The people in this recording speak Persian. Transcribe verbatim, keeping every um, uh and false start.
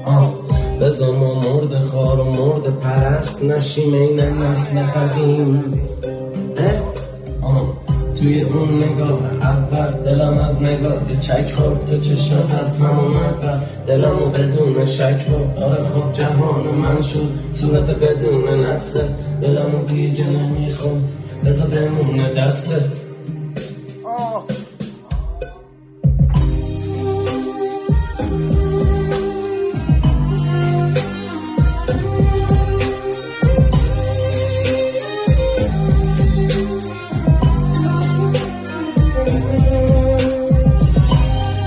آه بذار ما مرد خار و مرد پرست نشیم این نسل قدیم. آه توی اون نگاه اول دلم از نگاه یه چک خورد تو چشات از همون اول دلمو بدون شک خورد. آره خب جهان من شد صورت بدون نفسه دلمو دیگه نمیخوام بذار بمونه دسته.